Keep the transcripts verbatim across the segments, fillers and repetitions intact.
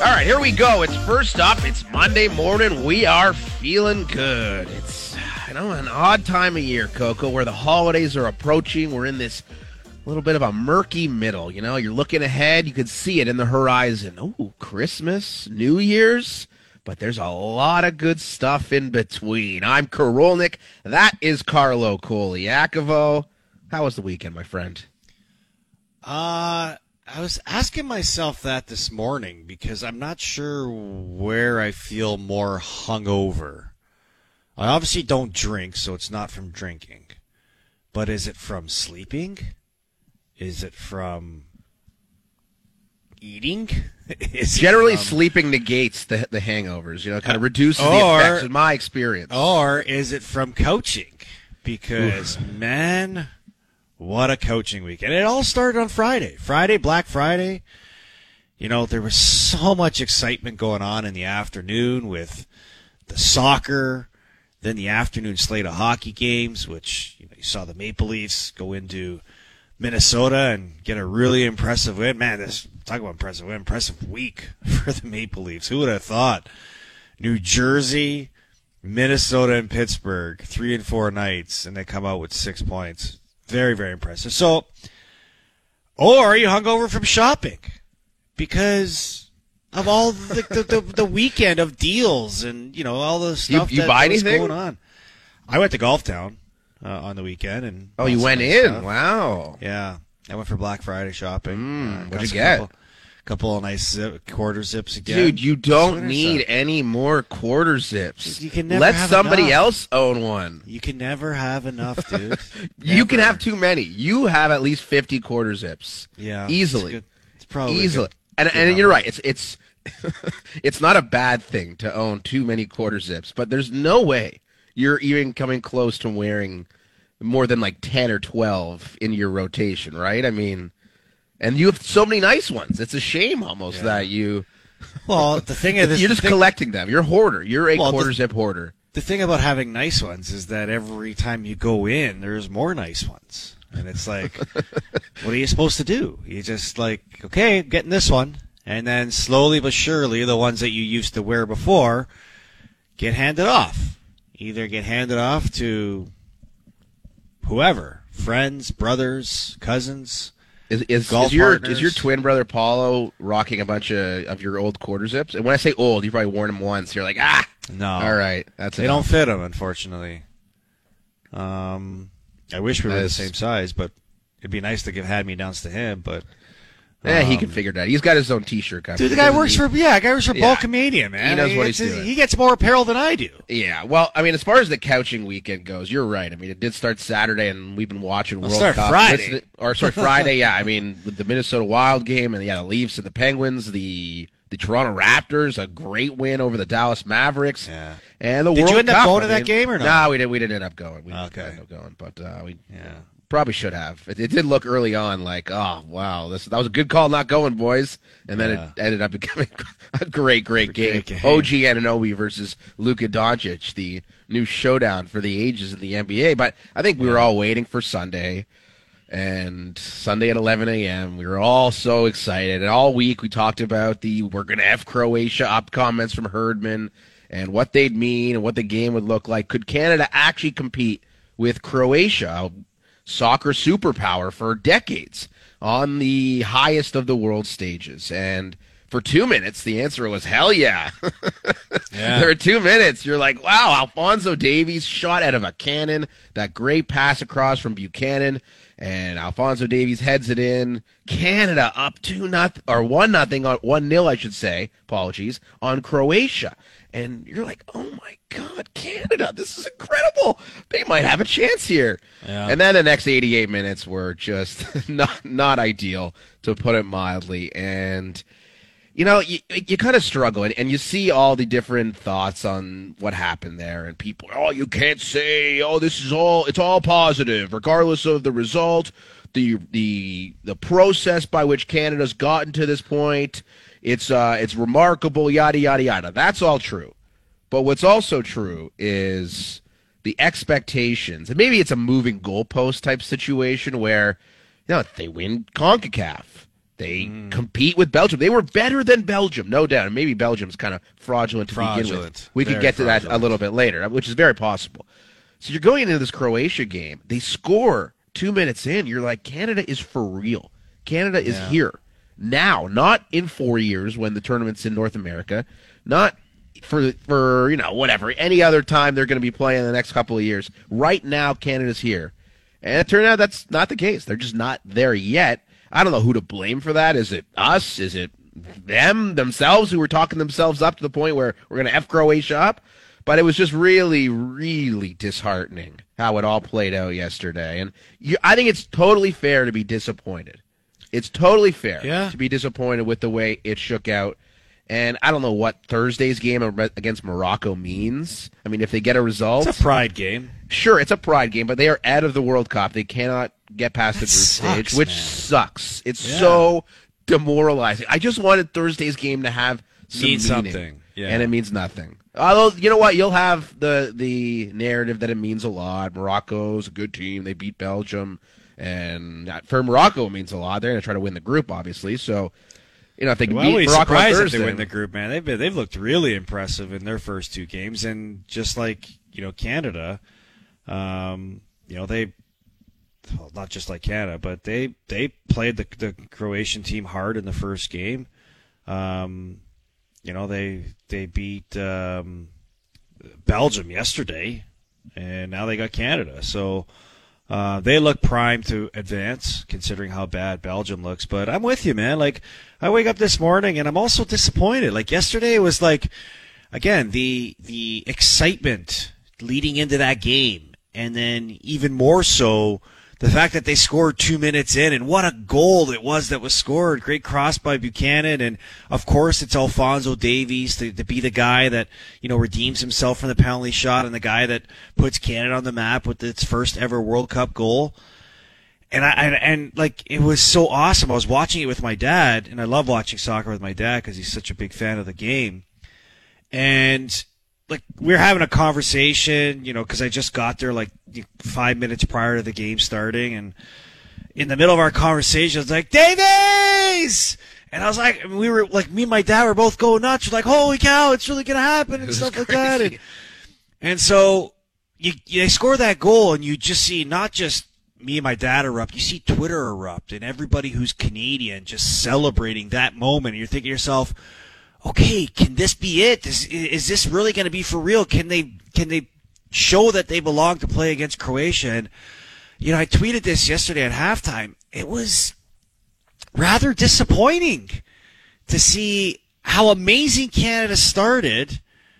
All right, here we go. It's first up. It's Monday morning. We are feeling good. It's, you know, an odd time of year, Coco, where the holidays are approaching. We're in this little bit of a murky middle. You know, you're looking ahead. You can see it in the horizon. Oh, Christmas, New Year's. But there's a lot of good stuff in between. I'm Korolnik. That is Carlo Koliakovo. How was the weekend, my friend? Uh, I was asking myself that this morning because I'm not sure where I feel more hungover. I obviously don't drink, so it's not from drinking. But is it from sleeping? Is it from eating? Is Generally, from... sleeping negates the the hangovers. You know, kind of reduces or, the effects, in my experience. Or is it from coaching? Because, man, what a coaching weekend. It all started on Friday. Friday, Black Friday. You know, there was so much excitement going on in the afternoon with the soccer, then the afternoon slate of hockey games, which you know, you saw the Maple Leafs go into Minnesota and get a really impressive win. Man, this talk about impressive win, impressive week for the Maple Leafs. Who would have thought? New Jersey, Minnesota, and Pittsburgh, three and four nights, and they come out with six points. Very, very impressive. So, or you hungover from shopping because of all the the, the, the weekend of deals and you know all the stuff you, you that, buy that was anything? going on. I went to Golf Town uh, on the weekend and Oh, you bought went some in? stuff. Wow. Yeah, I went for Black Friday shopping. Mm, uh, what'd got you some get? Couple, couple of nice zip, quarter zips again. Dude, you don't Sweater need stuff. any more quarter zips. You can never Let have somebody enough. else own one. You can never have enough, dude. You can Never. have too many. You have at least fifty quarter zips. Yeah, Easily. It's, good. It's probably Easily. good. And Good and you're number. right. It's it's it's not a bad thing to own too many quarter zips, but there's no way you're even coming close to wearing more than like ten or twelve in your rotation, right? I mean, and you have so many nice ones. It's a shame almost Yeah. that you Well, the thing is, you're just the thing, collecting them. You're a hoarder. You're a Well, the- quarter zip hoarder. the thing about having nice ones is that every time you go in, there's more nice ones, and it's like, what are you supposed to do? You just like, okay, I'm getting this one, and then slowly but surely, the ones that you used to wear before get handed off. Either get handed off to whoever, friends, brothers, cousins. Is is, Golf is your partners. is your twin brother Paulo rocking a bunch of, of your old quarter zips? And when I say old, you've probably worn them once. You're like, ah, No, all right, that's they enough. don't fit him, unfortunately. Um, I wish we were the That's- same size, but it'd be nice to give hand-me-downs to him. But Yeah, he um, can figure that. He's got his own T-shirt company. Dude, the guy works for yeah, the guy works for Yeah. Bulk Media, man. He knows I mean, what it's- he's doing. He gets more apparel than I do. Yeah, well, I mean, as far as the couching weekend goes, you're right. I mean, it did start Saturday, and we've been watching Well, World start Cup. Friday. Listen- or sorry, Friday. Yeah, I mean, with the Minnesota Wild game, and yeah, the Leafs and the Penguins, the the Toronto Raptors, a great win over the Dallas Mavericks, Yeah. and the Did you World end up Cup. going I to that mean- game or not? No, we didn't. We didn't end up going. We Okay. didn't end up going, but uh, we Yeah. probably should have. It, it did look early on like, oh wow, this that was a good call not going, boys, and then Yeah. it ended up becoming a great, great game. Great game. O G Anunoby versus Luka Doncic, the new showdown for the ages in the N B A. But I think we were all waiting for Sunday, and Sunday at eleven a.m. we were all so excited, and all week we talked about the we're gonna F Croatia up comments from Herdman and what they'd mean and what the game would look like. Could Canada actually compete with Croatia, soccer superpower for decades, on the highest of the world stages? And for two minutes, the answer was hell yeah. Yeah. There were two minutes. You're like, wow, Alphonso Davies shot out of a cannon. That great pass across from Buchanan, and Alphonso Davies heads it in. Canada up two nothing or one nothing on one nil, I should say. Apologies on Croatia. And you're like, oh my God, Canada, this is incredible. They might have a chance here. Yeah. And then the next eighty-eight minutes were just not not ideal, to put it mildly. And you know, you, you kind of struggle, and, and you see all the different thoughts on what happened there, and people, oh, you can't say, oh, this is all, it's all positive, regardless of the result, the the the process by which Canada's gotten to this point, it's uh, it's remarkable, yada, yada, yada. That's all true. But what's also true is the expectations, and maybe it's a moving goalpost type situation where, you know, they win CONCACAF. They mm. compete with Belgium. They were better than Belgium, no doubt. And maybe Belgium's kind of fraudulent to fraudulent. begin with. We very could get to fraudulent. that a little bit later, which is very possible. So you're going into this Croatia game. They score two minutes in. You're like, Canada is for real. Canada is yeah. here now, not in four years when the tournament's in North America, not for, for you know, whatever, any other time they're going to be playing in the next couple of years. Right now, Canada's here. And it turned out that's not the case. They're just not there yet. I don't know who to blame for that. Is it us? Is it them themselves who were talking themselves up to the point where we're going to F Croatia up? But it was just really, really disheartening how it all played out yesterday. And you, I think it's totally fair to be disappointed. It's totally fair yeah. to be disappointed with the way it shook out. And I don't know what Thursday's game against Morocco means. I mean, if they get a result. It's a pride game. Sure, it's a pride game, but they are out of the World Cup. They cannot get past that the group sucks, stage, which man. sucks. It's yeah. so demoralizing. I just wanted Thursday's game to have some Mean meaning, something. Yeah. and it means nothing. Although, you know what? You'll have the, the narrative that it means a lot. Morocco's a good team. They beat Belgium. And for Morocco, it means a lot. They're going to try to win the group, obviously. So, you know, if they can well, beat Morocco on surprised Thursday, if they win the group, man. They've been, they've looked really impressive in their first two games, and just like you know Canada, um, you know they, well, not just like Canada, but they they played the the Croatian team hard in the first game. Um, you know they they beat um, Belgium yesterday, and now they got Canada. So. Uh, they look primed to advance, considering how bad Belgium looks. But I'm with you, man. Like, I wake up this morning and I'm also disappointed. Like yesterday, it was like, again, the the excitement leading into that game, and then even more so, the fact that they scored two minutes in, and what a goal it was that was scored. Great cross by Buchanan, and of course it's Alphonso Davies to, to be the guy that, you know, redeems himself from the penalty shot, and the guy that puts Canada on the map with its first ever World Cup goal. And I and, and like it was so awesome. I was watching it with my dad, and I love watching soccer with my dad because he's such a big fan of the game. And like we were having a conversation, you know, because I just got there like five minutes prior to the game starting, and in the middle of our conversation, I was like, Davies! And I was like, we were like, me and my dad were both going nuts. We're like, holy cow, it's really gonna happen and stuff like that. And, and so you, you they score that goal, and you just see not just me and my dad erupt, you see Twitter erupt, and everybody who's Canadian just celebrating that moment. And you're thinking to yourself, okay, can this be it? Is, is this really going to be for real? Can they can they show that they belong to play against Croatia? And, you know, I tweeted this yesterday at halftime. It was rather disappointing to see how amazing Canada started,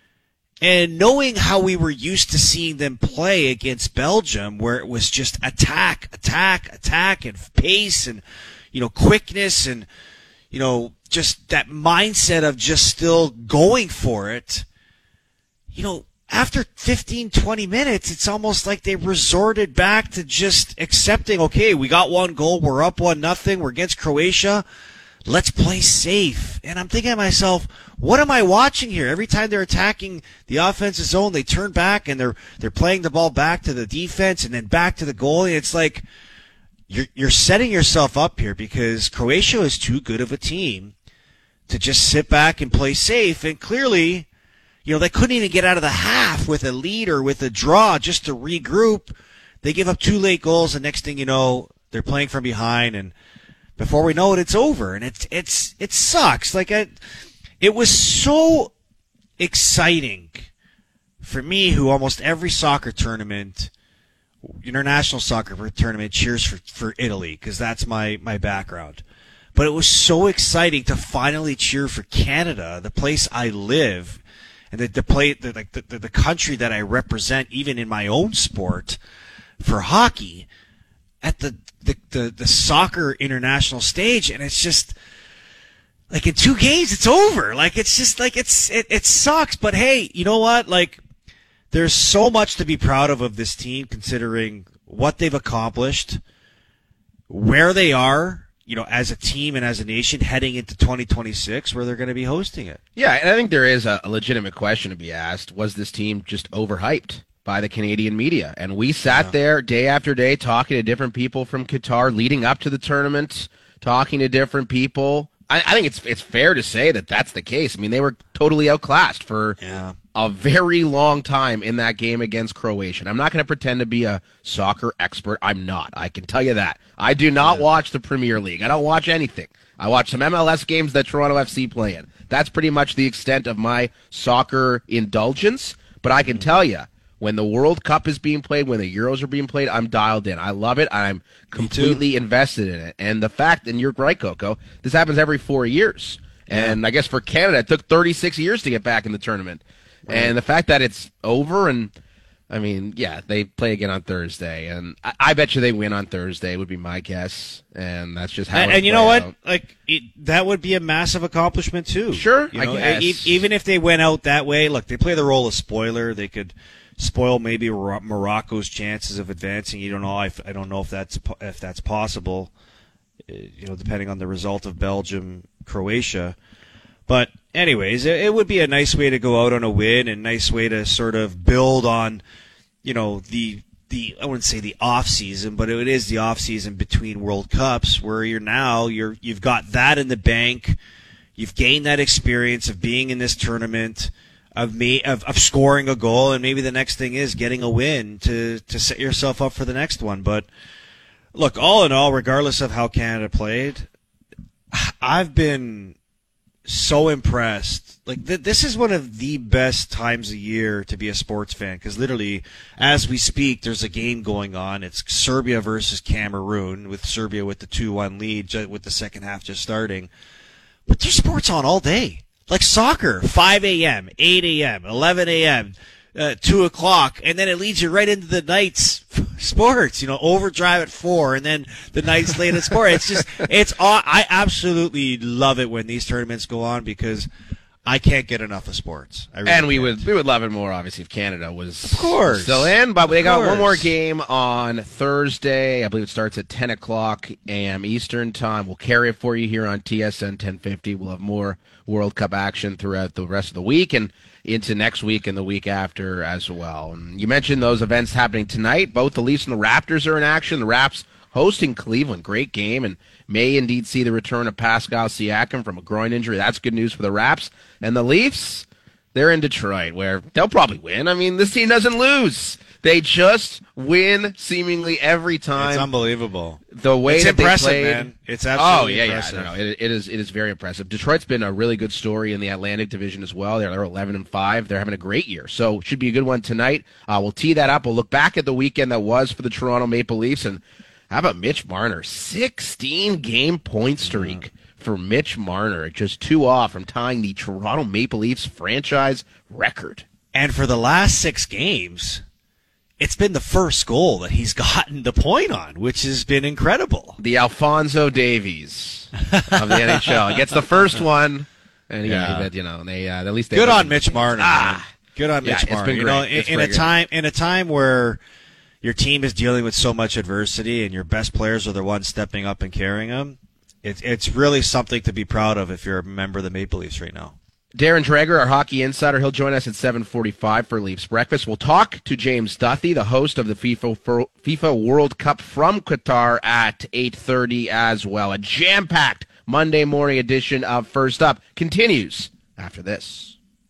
and knowing how we were used to seeing them play against Belgium, where it was just attack, attack, attack, and pace, and, you know, quickness, and, you know, just that mindset of just still going for it. You know, after fifteen, twenty minutes, it's almost like they resorted back to just accepting, okay, we got one goal, we're up one nothing, we're against Croatia, let's play safe. And I'm thinking to myself, what am I watching here? Every time they're attacking the offensive zone, they turn back and they're they're playing the ball back to the defense and then back to the goalie. It's like you're you're setting yourself up here because Croatia is too good of a team to just sit back and play safe. And clearly, you know, they couldn't even get out of the half with a lead or with a draw just to regroup. They give up two late goals, and next thing you know, they're playing from behind, and before we know it, it's over. And it's it's it sucks. Like I, it was so exciting for me, who almost every soccer tournament, international soccer tournament, cheers for for Italy because that's my my background. But it was so exciting to finally cheer for Canada, the place I live, and the the play the like the, the country that I represent, even in my own sport, for hockey, at the the, the the soccer international stage. And it's just like in two games it's over. Like it's just like it's it, it sucks. But hey, you know what? Like there's so much to be proud of of this team, considering what they've accomplished, where they are, you know, as a team and as a nation heading into twenty twenty-six, where they're going to be hosting it. Yeah, and I think there is a legitimate question to be asked. Was this team just overhyped by the Canadian media? And we sat yeah. there day after day talking to different people from Qatar leading up to the tournament, talking to different people, I, I think it's it's fair to say that that's the case. I mean, they were totally outclassed for Yeah. a very long time in that game against Croatia. And I'm not going to pretend to be a soccer expert. I'm not. I can tell you that. I do not Yeah. watch the Premier League. I don't watch anything. I watch some M L S games that Toronto F C play in. That's pretty much the extent of my soccer indulgence. But I can tell you, when the World Cup is being played, when the Euros are being played, I'm dialed in. I love it. I'm completely invested in it. And the fact, and you're right, Coco, this happens every four years. And I guess for Canada, it took thirty-six years to get back in the tournament. Right. And the fact that it's over, and I mean, yeah, they play again on Thursday, and I, I bet you they win on Thursday would be my guess, and that's just how. And, it and you know what? out. Like it, that would be a massive accomplishment too. Sure, you I know, guess. e- even if they went out that way, look, they play the role of spoiler. They could spoil maybe Mor- Morocco's chances of advancing. You don't know. If, I don't know if that's po- if that's possible. uh, You know, depending on the result of Belgium, Croatia. But anyways, it, it would be a nice way to go out on a win, and nice way to sort of build on, you know, the the I wouldn't say the off season, but it is the off season between World Cups, where you're now you're you've got that in the bank, you've gained that experience of being in this tournament, of me of, of scoring a goal, and maybe the next thing is getting a win to to set yourself up for the next one. But look, all in all, regardless of how Canada played, I've been so impressed. Like th- this is one of the best times of year to be a sports fan, because literally as we speak there's a game going on. It's Serbia versus Cameroon, with Serbia with the two one lead ju- with the second half just starting. But there's sports on all day, like soccer, five a.m., eight a.m., eleven a.m., uh, two o'clock, and then it leads you right into the night's sports, you know, overdrive at four, and then the night's late at sport. It's just, it's all, I absolutely love it when these tournaments go on, because I can't get enough of sports. I really And we can't. would we would love it more, obviously, if Canada was Of course. still in. But they Of got one course. more game on Thursday. I believe it starts at ten o'clock a m. Eastern time. We'll carry it for you here on T S N ten fifty. We'll have more World Cup action throughout the rest of the week and into next week and the week after as well. And you mentioned those events happening tonight. Both the Leafs and the Raptors are in action. The Raps hosting Cleveland. Great game, and may indeed see the return of Pascal Siakam from a groin injury. That's good news for the Raps. And the Leafs, they're in Detroit, where they'll probably win. I mean, this team doesn't lose. They just win seemingly every time. It's unbelievable. The way It's that impressive, they played, man. It's absolutely oh yeah, impressive. yeah. No, no, it, it is. It is very impressive. Detroit's been a really good story in the Atlantic Division as well. They're, they're eleven and five. They're having a great year, so should be a good one tonight. Uh, we'll tee that up. We'll look back at the weekend that was for the Toronto Maple Leafs, and how about Mitch Marner? sixteen game point streak for Mitch Marner, just two off from tying the Toronto Maple Leafs franchise record. And for the last six games, it's been the first goal that he's gotten the point on, which has been incredible. The Alphonso Davies of the N H L. He gets the first one, and yeah, Yeah. but, you know, they uh, at least they Good on Mitch Marner. Ah. man. Good on Yeah, Mitch it's Marner. been You know, great. in, It's in a great. time in a time where your team is dealing with so much adversity and your best players are the ones stepping up and carrying them, it's it's really something to be proud of if you're a member of the Maple Leafs right now. Darren Dreger, our hockey insider, he'll join us at seven forty-five for Leafs Breakfast. We'll talk to James Duthie, the host of the FIFA FIFA World Cup from Qatar, at eight thirty as well. A jam-packed Monday morning edition of First Up continues after this.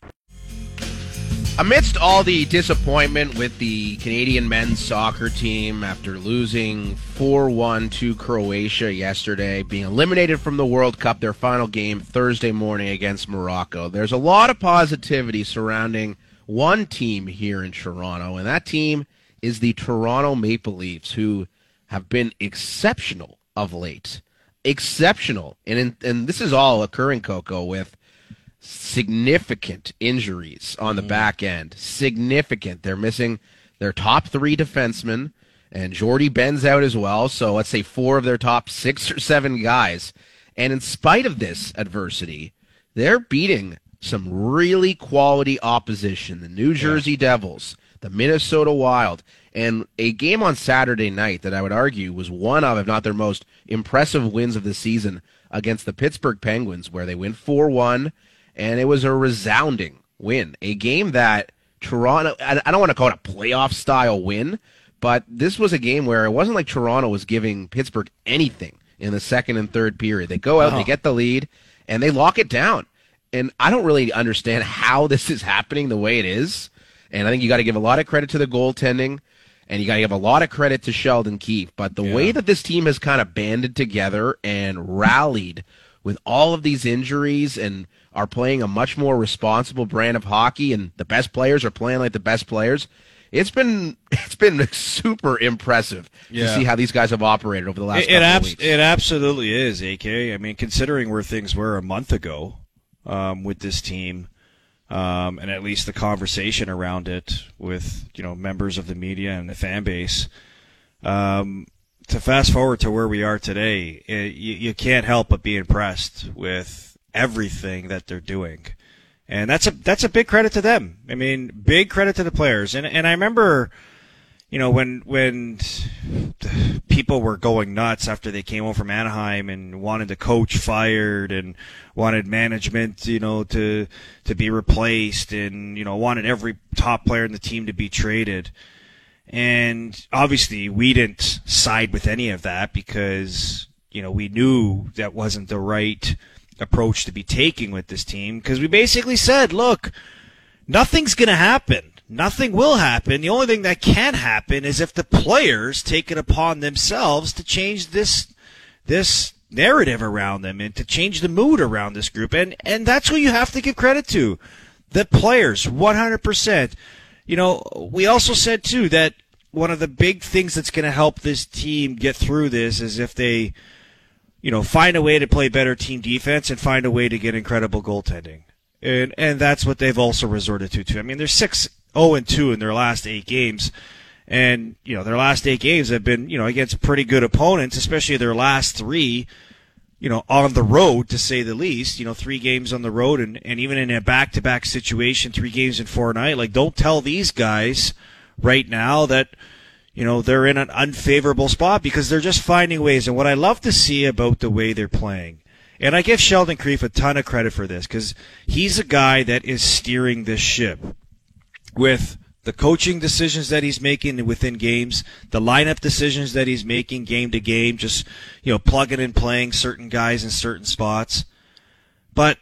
Amidst all the disappointment with the Canadian men's soccer team after losing four one to Croatia yesterday, being eliminated from the World Cup, their final game Thursday morning against Morocco, there's a lot of positivity surrounding one team here in Toronto, and that team is the Toronto Maple Leafs, who have been exceptional of late. Exceptional. And, and this is all occurring, Coco, with significant injuries on the back end. Significant. They're missing their top three defensemen, and Jordy Ben's out as well. So let's say four of their top six or seven guys. And in spite of this adversity, they're beating some really quality opposition. The New Jersey Devils, the Minnesota Wild, and a game on Saturday night that I would argue was one of, if not their most impressive wins of the season, against the Pittsburgh Penguins, where they win four one. And it was a resounding win. A game that Toronto, I don't want to call it a playoff-style win, but this was a game where it wasn't like Toronto was giving Pittsburgh anything. in the second and third period. They go out, Oh. they get the lead, and they lock it down. And I don't really understand how this is happening the way it is. And I think you got to give a lot of credit to the goaltending, and you got to give a lot of credit to Sheldon Keefe. But the Yeah. way that this team has kind of banded together and rallied with all of these injuries and are playing a much more responsible brand of hockey, and the best players are playing like the best players, it's been it's been super impressive Yeah. to see how these guys have operated over the last It, couple it, of abs- weeks. it absolutely is, A K. I mean, considering where things were a month ago um, with this team, um, and at least the conversation around it with you know members of the media and the fan base, um, to fast forward to where we are today, it, you, you can't help but be impressed with everything that they're doing. And that's a that's a big credit to them. I mean, big credit to the players. And and I remember, you know, when when people were going nuts after they came home from Anaheim and wanted the coach fired and wanted management, you know, to to be replaced, and you know, wanted every top player in the team to be traded. And obviously, we didn't side with any of that because you know we knew that wasn't the right approach to be taking with this team, because we basically said, look, nothing's going to happen. Nothing will happen. The only thing that can happen is if the players take it upon themselves to change this this narrative around them and to change the mood around this group. And and that's what you have to give credit to. The players, one hundred percent. You know, we also said, too, that one of the big things that's going to help this team get through this is if they you know, find a way to play better team defense and find a way to get incredible goaltending. And and that's what they've also resorted to, too. I mean, they're six oh and two in their last eight games. And, you know, their last eight games have been, you know, against pretty good opponents, especially their last three, you know, on the road, to say the least. You know, three games on the road, and, and even in a back-to-back situation, three games in four night. Like, don't tell these guys right now that, you know, they're in an unfavorable spot, because they're just finding ways. And what I love to see about the way they're playing, and I give Sheldon Keefe a ton of credit for this, because he's a guy that is steering this ship with the coaching decisions that he's making within games, the lineup decisions that he's making game to game, just, you know, plugging and playing certain guys in certain spots. But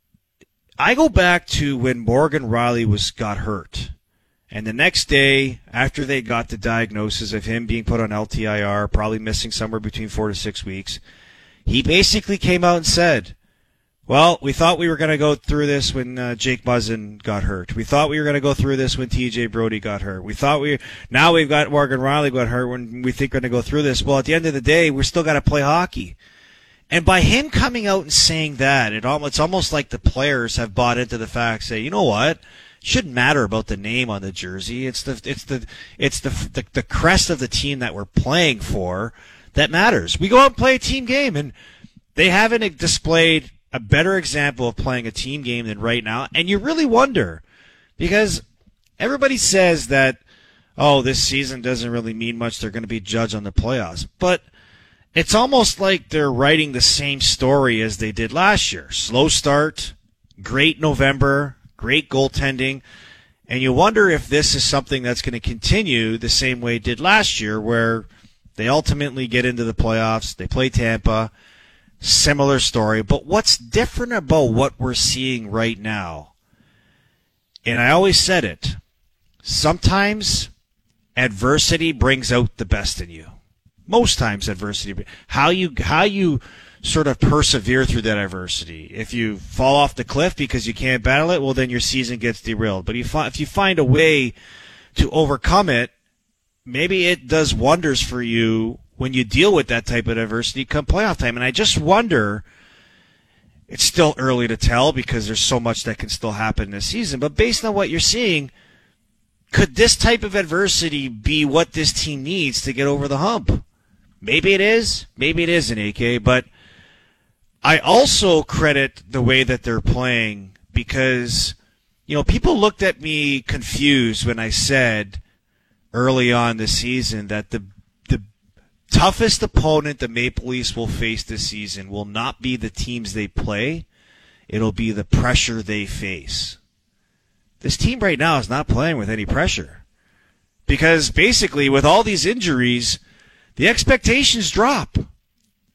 I go back to when Morgan Rielly was got hurt. And the next day, after they got the diagnosis of him being put on L T I R, probably missing somewhere between four to six weeks, he basically came out and said, well, we thought we were going to go through this when uh, Jake Muzzin got hurt. We thought we were going to go through this when T J Brody got hurt. We thought we, now we've got Morgan Rielly got hurt when we think we're going to go through this. Well, at the end of the day, we're still got to play hockey. And by him coming out and saying that, it almost, it's almost like the players have bought into the fact, say, you know what? Shouldn't matter about the name on the jersey. It's the it's the it's the, the the crest of the team that we're playing for that matters. We go out and play a team game, and they haven't displayed a better example of playing a team game than right now. And you really wonder, because everybody says that, oh, this season doesn't really mean much. They're going to be judged on the playoffs, but it's almost like they're writing the same story as they did last year. Slow start, great November, great goaltending, and you wonder if this is something that's going to continue the same way it did last year, where they ultimately get into the playoffs, they play Tampa, similar story. But what's different about what we're seeing right now, and I always said it, sometimes adversity brings out the best in you. Most times adversity, how you how you sort of persevere through that adversity. If you fall off the cliff because you can't battle it, well, then your season gets derailed. But if you find a way to overcome it, maybe it does wonders for you when you deal with that type of adversity come playoff time. And I just wonder, it's still early to tell because there's so much that can still happen this season, but based on what you're seeing, could this type of adversity be what this team needs to get over the hump? Maybe it is, maybe it isn't, A K, but I also credit the way that they're playing because, you know, people looked at me confused when I said early on this season that the the toughest opponent the Maple Leafs will face this season will not be the teams they play. It'll be the pressure they face. This team right now is not playing with any pressure because basically with all these injuries, the expectations drop.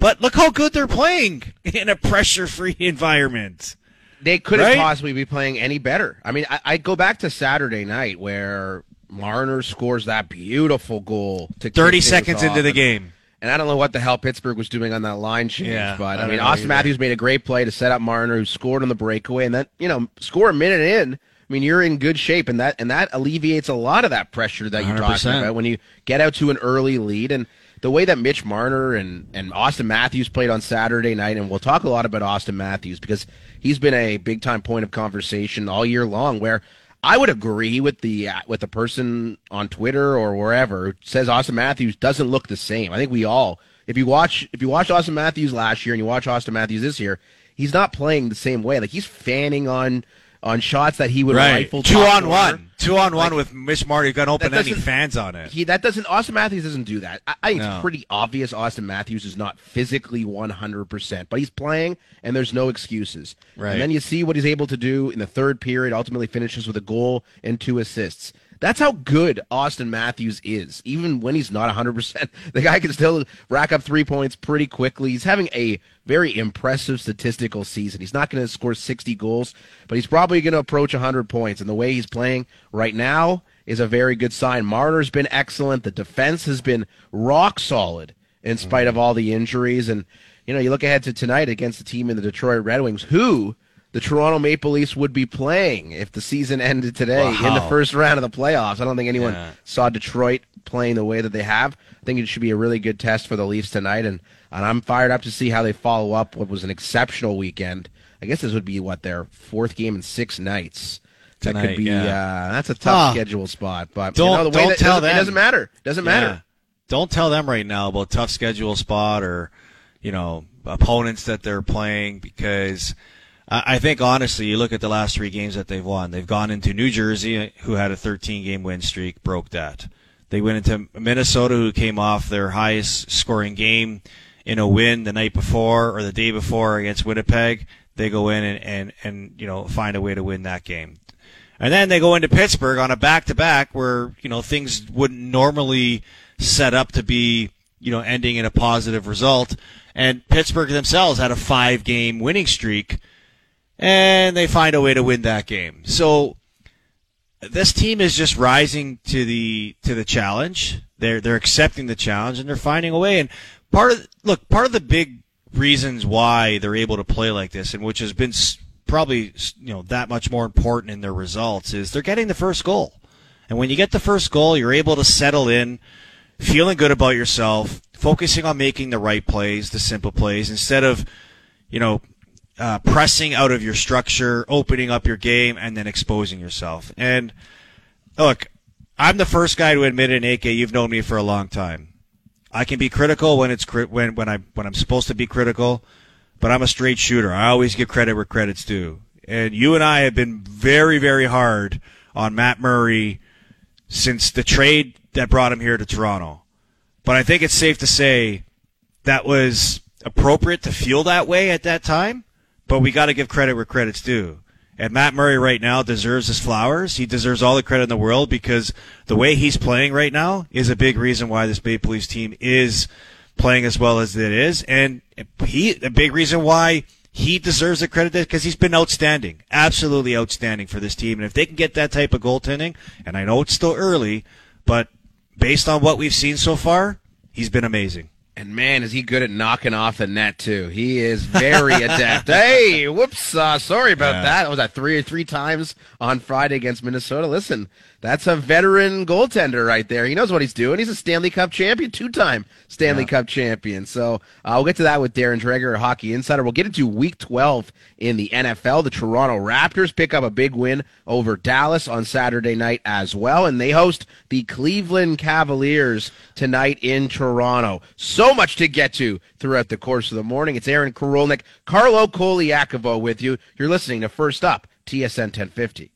But look how good they're playing in a pressure-free environment. They couldn't right? possibly be playing any better. I mean, I, I go back to Saturday night where Marner scores that beautiful goal to thirty kick seconds things into off. the game. And I don't know what the hell Pittsburgh was doing on that line change, Yeah, but I I, mean, don't know Austin either. Matthews made a great play to set up Marner, who scored on the breakaway, and then you know, score a minute in. I mean, you're in good shape, and that and that alleviates a lot of that pressure that you're one hundred percent. talking about when you get out to an early lead. And the way that Mitch Marner and, and Austin Matthews played on Saturday night, and we'll talk a lot about Austin Matthews because he's been a big time point of conversation all year long. Where I would agree with the uh, with the person on Twitter or wherever who says Austin Matthews doesn't look the same. I think we all, if you watch if you watch Austin Matthews last year and you watch Austin Matthews this year, he's not playing the same way. Like he's fanning on on shots that he would Right. rifle Two top on corner. one. Two on one Like, with Mitch Marner. You got to open that any doesn't- fans on it. He that doesn't Austin Matthews doesn't do that. I, I think No. it's pretty obvious Austin Matthews is not physically one hundred percent, but he's playing and there's no excuses. Right. And then you see what he's able to do in the third period, ultimately finishes with a goal and two assists. That's how good Austin Matthews is. Even when he's not one hundred percent, the guy can still rack up three points pretty quickly. He's having a very impressive statistical season. He's not going to score sixty goals, but he's probably going to approach one hundred points. And the way he's playing right now is a very good sign. Marner's been excellent. The defense has been rock solid in spite of all the injuries. And, you know, you look ahead to tonight against the team in the Detroit Red Wings, who the Toronto Maple Leafs would be playing if the season ended today Wow. in the first round of the playoffs. I don't think anyone Yeah. saw Detroit playing the way that they have. I think it should be a really good test for the Leafs tonight, and, and I'm fired up to see how they follow up what was an exceptional weekend. I guess this would be, what, their fourth game in six nights. That Tonight, could be, yeah. uh, that's a tough Ah. schedule spot. But Don't- you know, the way don't that, tell it doesn't, it them. doesn't matter. It doesn't matter. Yeah. Don't tell them right now about tough schedule spot or, you know, opponents that they're playing because I I think, honestly, you look at the last three games that they've won. They've gone into New Jersey, who had a thirteen-game win streak, broke that. They went into Minnesota, who came off their highest scoring game in a win the night before or the day before against Winnipeg. They go in and, and, and you know, find a way to win that game. And then they go into Pittsburgh on a back-to-back where, you know, things wouldn't normally set up to be, you know, ending in a positive result. And Pittsburgh themselves had a five-game winning streak, and they find a way to win that game. So this team is just rising to the to the challenge. They're they're accepting the challenge, and they're finding a way. And part of look, part of the big reasons why they're able to play like this, and which has been s- probably you know that much more important in their results, is they're getting the first goal. And when you get the first goal, you're able to settle in, feeling good about yourself, focusing on making the right plays, the simple plays, instead of, you know, uh, pressing out of your structure, opening up your game, and then exposing yourself. And look, I'm the first guy to admit it, and A K, you've known me for a long time. I can be critical when it's cri- when when I when I'm supposed to be critical, but I'm a straight shooter. I always give credit where credit's due. And you and I have been very, very hard on Matt Murray since the trade that brought him here to Toronto. But I think it's safe to say that was appropriate to feel that way at that time, but we got to give credit where credit's due. And Matt Murray right now deserves his flowers. He deserves all the credit in the world because the way he's playing right now is a big reason why this Maple Leafs team is playing as well as it is. And he, a big reason why he deserves the credit because he's been outstanding, absolutely outstanding for this team. And if they can get that type of goaltending, and I know it's still early, but based on what we've seen so far, he's been amazing. And man, is he good at knocking off the net too? He is very adept. Hey, whoops! Uh, sorry about Yeah. that. Was that three or three times on Friday against Minnesota? Listen, that's a veteran goaltender right there. He knows what he's doing. He's a Stanley Cup champion, two-time Stanley Yeah. Cup champion. So uh, we'll get to that with Darren Dreger, Hockey Insider. We'll get into Week twelve in the N F L. The Toronto Raptors pick up a big win over Dallas on Saturday night as well, and they host the Cleveland Cavaliers tonight in Toronto. So much to get to throughout the course of the morning. It's Aaron Karolnik, Carlo Koliakovo with you. You're listening to First Up, T S N ten fifty.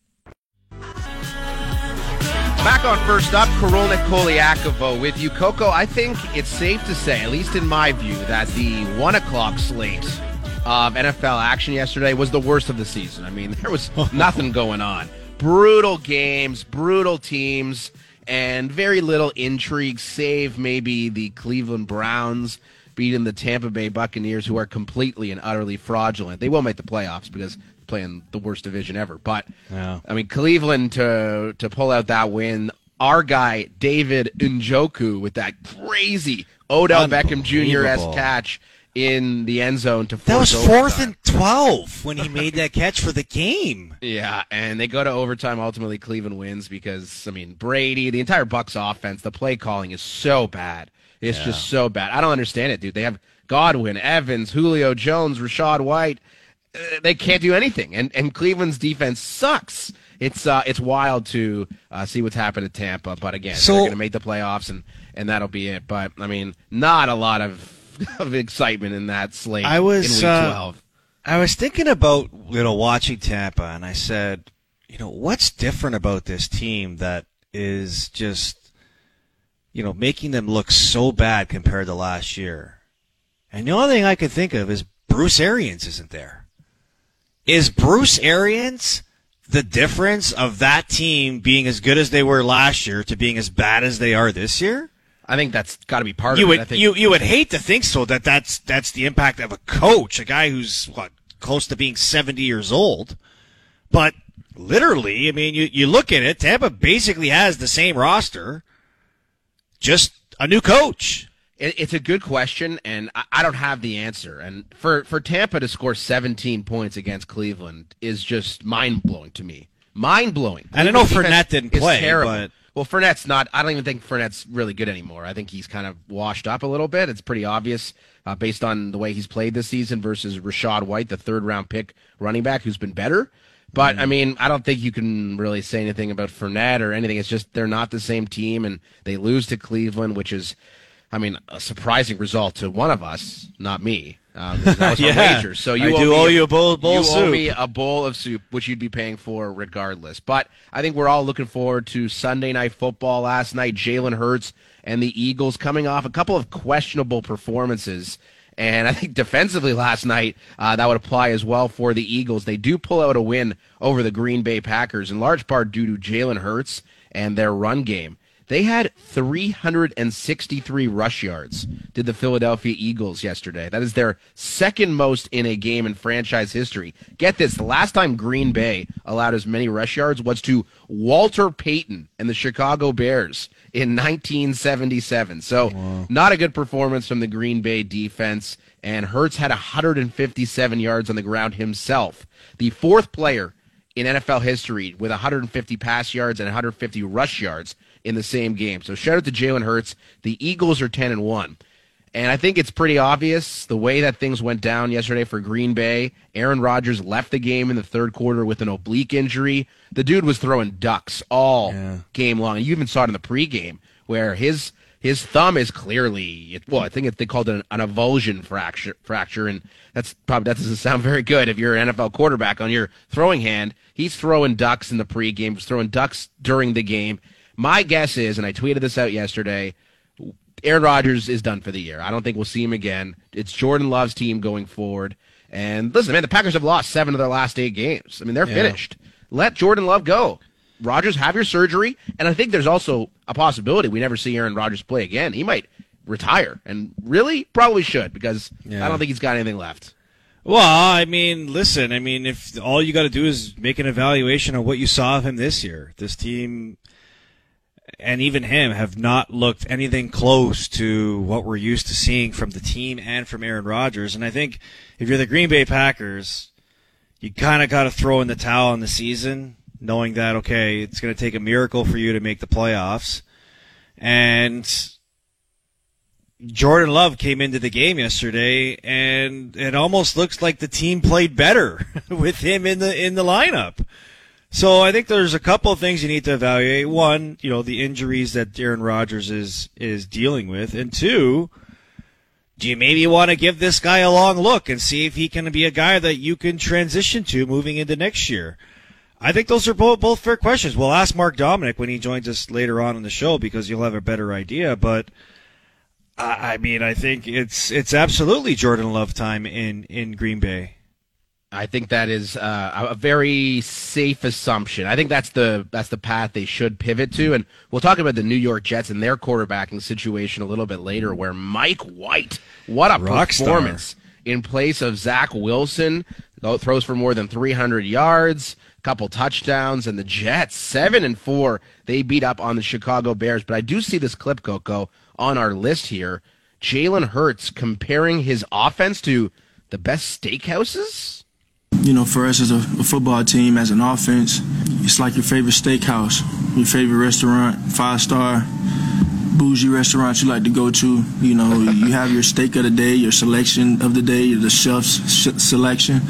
Back on First Up, Karolnik Koliakovo with you. Coco, I think it's safe to say, at least in my view, that the one o'clock slate of N F L action yesterday was the worst of the season. I mean, there was nothing going on. Brutal games, brutal teams, and very little intrigue, save maybe the Cleveland Browns beating the Tampa Bay Buccaneers, who are completely and utterly fraudulent. They will make the playoffs because they're playing the worst division ever. But, yeah. I mean, Cleveland to to pull out that win. Our guy, David Njoku, with that crazy Odell Beckham Junior-esque catch in the end zone to force That was overtime. fourth and twelve when he made that catch for the game. Yeah, and they go to overtime. Ultimately, Cleveland wins because, I mean, Brady, the entire Bucs offense, the play calling is so bad. It's Yeah. just so bad. I don't understand it, dude. They have Godwin, Evans, Julio Jones, Rashad White. Uh, they can't do anything, and and Cleveland's defense sucks. It's uh, it's wild to uh, see what's happened at Tampa, but again, So- they're going to make the playoffs, and, and that'll be it. But I mean, not a lot of of excitement in that slate. I was, in week uh, twelve. I was thinking about, you know, watching Tampa, and I said, you know, what's different about this team that is just, you know, making them look so bad compared to last year? And the only thing I could think of is Bruce Arians isn't there. Is Bruce Arians the difference of that team being as good as they were last year to being as bad as they are this year? I think that's got to be part You of it. would I think you you would hate to think so that that's that's the impact of a coach, a guy who's what close to being seventy years old. But literally, I mean, you you look at it, Tampa basically has the same roster, just a new coach. It, it's a good question, and I, I don't have the answer. And for, for Tampa to score seventeen points against Cleveland is just mind-blowing to me. Mind-blowing. And I know Cleveland's Fournette defense didn't is play, terrible. but- Well, Fournette's not – I don't even think Fournette's really good anymore. I think he's kind of washed up a little bit. It's pretty obvious uh, based on the way he's played this season versus Rashad White, the third-round pick running back who's been better. But, mm. I mean, I don't think you can really say anything about Fournette or anything. It's just they're not the same team, and they lose to Cleveland, which is – I mean, a surprising result to one of us, not me. Um, that was yeah. on wagers. So you I owe do me owe a, you a bowl, bowl you of soup. owe me a bowl of soup, which you'd be paying for regardless. But I think we're all looking forward to Sunday Night Football. Last night, Jalen Hurts and the Eagles coming off a couple of questionable performances. And I think defensively last night, uh, that would apply as well for the Eagles. They do pull out a win over the Green Bay Packers, in large part due to Jalen Hurts and their run game. They had three hundred sixty-three rush yards, did the Philadelphia Eagles yesterday. That is their second most in a game in franchise history. Get this, the last time Green Bay allowed as many rush yards was to Walter Payton and the Chicago Bears in nineteen seventy-seven. So wow. Not a good performance from the Green Bay defense, and Hurts had one hundred fifty-seven yards on the ground himself. The fourth player in N F L history with one hundred fifty pass yards and one hundred fifty rush yards in the same game. So shout out to Jalen Hurts. The Eagles are ten and one. And I think it's pretty obvious the way that things went down yesterday for Green Bay. Aaron Rodgers left the game in the third quarter with an oblique injury. The dude was throwing ducks all yeah. game long. You even saw it in the pregame where his his thumb is clearly, well, I think it, they called it an, an avulsion fracture, fracture, and that's probably that doesn't sound very good if you're an N F L quarterback on your throwing hand. He's throwing ducks in the pregame, was throwing ducks during the game. My guess is, and I tweeted this out yesterday, Aaron Rodgers is done for the year. I don't think we'll see him again. It's Jordan Love's team going forward. And listen, man, the Packers have lost seven of their last eight games. I mean, they're yeah. finished. Let Jordan Love go. Rodgers, have your surgery. And I think there's also a possibility we never see Aaron Rodgers play again. He might retire. And really, probably should, because yeah. I don't think he's got anything left. Well, I mean, listen, I mean, if all you got to do is make an evaluation of what you saw of him this year, this team and even him have not looked anything close to what we're used to seeing from the team and from Aaron Rodgers. And I think if you're the Green Bay Packers, you kind of got to throw in the towel on the season, knowing that, okay, it's going to take a miracle for you to make the playoffs. And Jordan Love came into the game yesterday, and it almost looks like the team played better with him in the in the lineup. So I think there's a couple of things you need to evaluate. One, you know, the injuries that Aaron Rodgers is is dealing with, and two, do you maybe want to give this guy a long look and see if he can be a guy that you can transition to moving into next year? I think those are both both fair questions. We'll ask Mark Dominic when he joins us later on in the show because you'll have a better idea. But I mean, I think it's it's absolutely Jordan Love time in, in Green Bay. I think that is uh, a very safe assumption. I think that's the that's the path they should pivot to, and we'll talk about the New York Jets and their quarterbacking situation a little bit later. Where Mike White, what a Rock performance star. In place of Zach Wilson, throws for more than three hundred yards, a couple touchdowns, and the Jets seven and four. They beat up on the Chicago Bears. But I do see this clip, Coco, on our list here. Jalen Hurts comparing his offense to the best steakhouses. You know, for us as a, a football team, as an offense, it's like your favorite steakhouse, your favorite restaurant, five-star, bougie restaurant you like to go to. You know, you have your steak of the day, your selection of the day, the chef's sh- selection.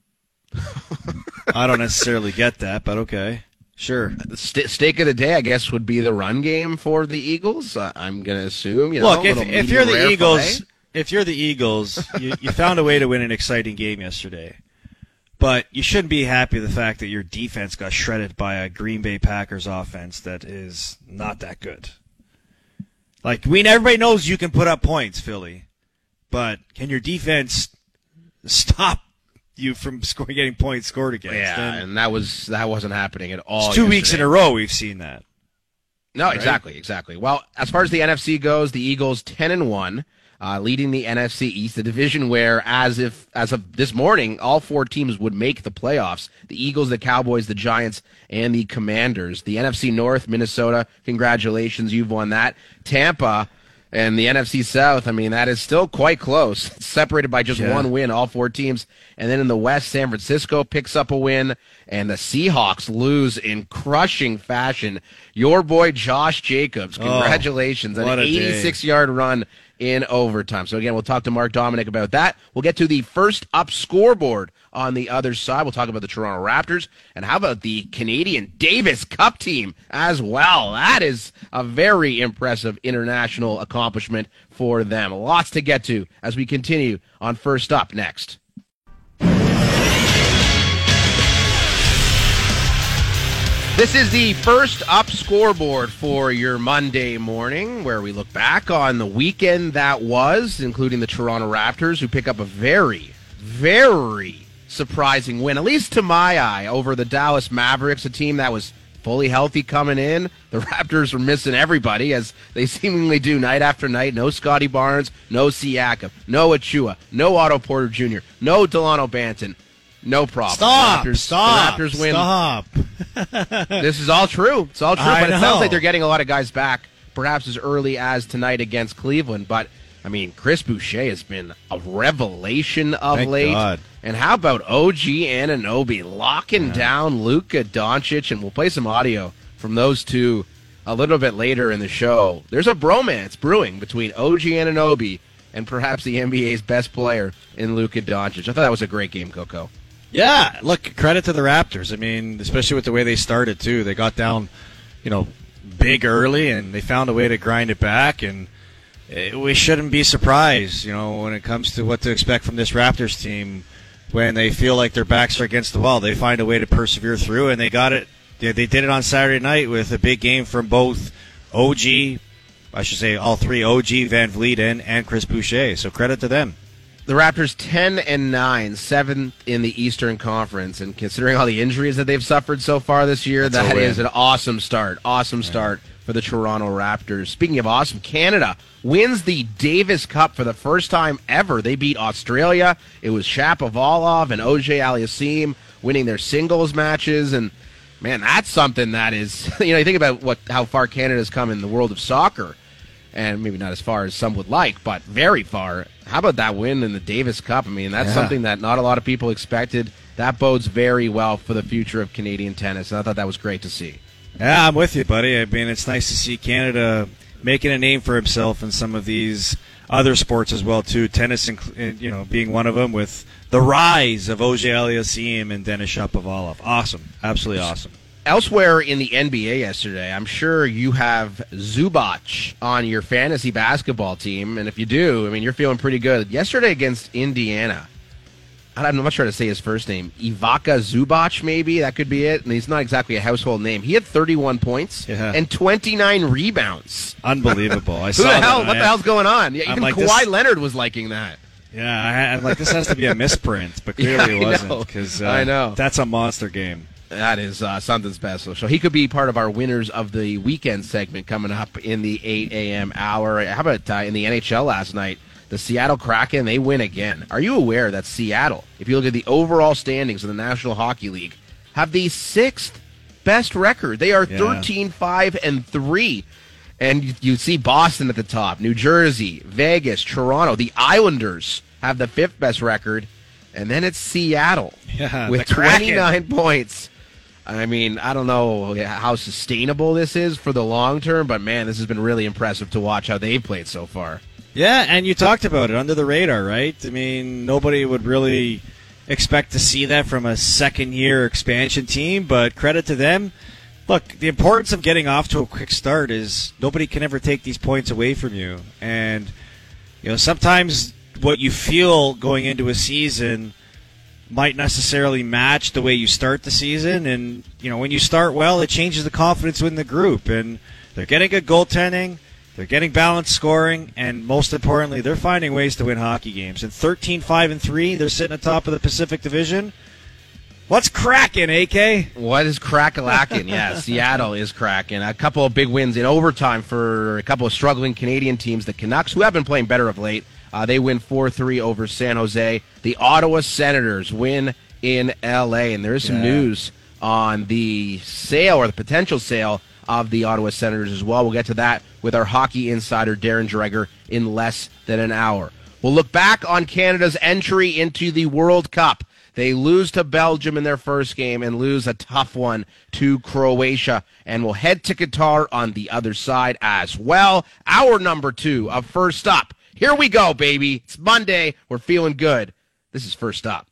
I don't necessarily get that, but okay. Sure. St- steak of the day, I guess, would be the run game for the Eagles. Uh, I'm going to assume. You know, Look, if, if you're the Eagles, filet. if you're the Eagles, you, you found a way to win an exciting game yesterday. But you shouldn't be happy with the fact that your defense got shredded by a Green Bay Packers offense that is not that good. Like, we everybody knows you can put up points, Philly, but can your defense stop you from scoring, getting points scored against? Yeah, and and that was that wasn't happening at all. It's two yesterday. weeks in a row we've seen that. No, right? exactly, exactly. Well, as far as the N F C goes, the Eagles ten and one. Uh, leading the N F C East, the division where, as if as of this morning, all four teams would make the playoffs: the Eagles, the Cowboys, the Giants, and the Commanders. The N F C North, Minnesota, congratulations, you've won that. Tampa and the N F C South, I mean, that is still quite close. It's separated by just Yeah. one win, all four teams. And then in the West, San Francisco picks up a win, and the Seahawks lose in crushing fashion. Your boy Josh Jacobs, congratulations, Oh, an what a day. eighty-six-yard run in overtime. So again, we'll talk to Mark Dominic about that. We'll get to the first up scoreboard on the other side. We'll talk about the Toronto Raptors, and how about the Canadian Davis Cup team as well? That is a very impressive international accomplishment for them. Lots to get to as we continue on First Up next. This is the First Up scoreboard for your Monday morning, where we look back on the weekend that was, including the Toronto Raptors, who pick up a very, very surprising win, at least to my eye, over the Dallas Mavericks, a team that was fully healthy coming in. The Raptors were missing everybody, as they seemingly do night after night. No Scotty Barnes, no Siakam, no Achua, no Otto Porter Junior, no Delano Banton. No problem. Stop! The Raptors, stop! The Raptors win. Stop! This is all true. It's all true, I but it know. sounds like they're getting a lot of guys back, perhaps as early as tonight against Cleveland. But, I mean, Chris Boucher has been a revelation of Thank late. God. And how about O G Anunoby locking yeah. down Luka Doncic? And we'll play some audio from those two a little bit later in the show. There's a bromance brewing between O G Anunoby and perhaps the N B A's best player in Luka Doncic. I thought that was a great game, Coco. Yeah, look, credit to the Raptors. I mean, especially with the way they started, too. They got down, you know, big early, and they found a way to grind it back, and it, we shouldn't be surprised, you know, when it comes to what to expect from this Raptors team. When they feel like their backs are against the wall, they find a way to persevere through, and they got it. They, they did it on Saturday night with a big game from both O G, I should say all three, O G, Van Vliet, and, and Chris Boucher, so credit to them. The Raptors ten and nine, seventh in the Eastern Conference, and considering all the injuries that they've suffered so far this year, That's that a win. is an awesome start. Awesome start for the Toronto Raptors. Speaking of awesome, Canada wins the Davis Cup for the first time ever. They beat Australia. It was Shapovalov and O J Aliassime winning their singles matches, and man, that's something that is, you know, you think about what how far Canada's come in the world of soccer, and maybe not as far as some would like, but very far. How about that win in the Davis Cup? I mean, that's yeah. something that not a lot of people expected. That bodes very well for the future of Canadian tennis, and I thought that was great to see. Yeah, I'm with you, buddy. I mean, it's nice to see Canada making a name for himself in some of these other sports as well, too. Tennis, you know, being one of them, with the rise of O J Aliassime and Denis Shapovalov. Awesome. Absolutely awesome. Elsewhere in the N B A yesterday, I'm sure you have Zubac on your fantasy basketball team, and if you do, I mean, you're feeling pretty good. Yesterday against Indiana, I'm not sure how to say his first name, Ivica Zubac, maybe, that could be it, and he's not exactly a household name. He had thirty-one points yeah. and twenty-nine rebounds. Unbelievable. I Who saw the hell? that. What I, the hell's going on? Yeah, even like, Kawhi this... Leonard was liking that. Yeah, I, I'm like, this has to be a misprint, but clearly Yeah, it wasn't, because uh, I know. that's a monster game. That is uh, something special. So he could be part of our winners of the weekend segment coming up in the eight a.m. hour. How about uh, in the N H L last night? The Seattle Kraken, they win again. Are you aware that Seattle, if you look at the overall standings of the National Hockey League, have the sixth best record? They are Yeah. thirteen five and three. And you, you see Boston at the top, New Jersey, Vegas, Toronto. The Islanders have the fifth best record. And then it's Seattle Yeah, with the Kraken. twenty-nine points. I mean, I don't know how sustainable this is for the long term, but man, this has been really impressive to watch how they've played so far. Yeah, and you talked about it, under the radar, right? I mean, nobody would really expect to see that from a second-year expansion team, but credit to them. Look, the importance of getting off to a quick start is nobody can ever take these points away from you. And, you know, sometimes what you feel going into a season might necessarily match the way you start the season. And, you know, when you start well, it changes the confidence within the group. And they're getting good goaltending. They're getting balanced scoring, and most importantly, they're finding ways to win hockey games. And thirteen five and three, they're sitting atop of the Pacific Division. What's cracking, A K? What is crack-a-lackin'? Yeah, Seattle is cracking. A couple of big wins in overtime for a couple of struggling Canadian teams. The Canucks, who have been playing better of late, uh, they win four three over San Jose. The Ottawa Senators win in L A, and there is some Yeah. news on the sale or the potential sale of the Ottawa Senators as well. We'll get to that with our hockey insider, Darren Dreger, in less than an hour. We'll look back on Canada's entry into the World Cup. They lose to Belgium in their first game and lose a tough one to Croatia. And we'll head to Qatar on the other side as well. Hour number two of First Up. Here we go, baby. It's Monday. We're feeling good. This is First Up.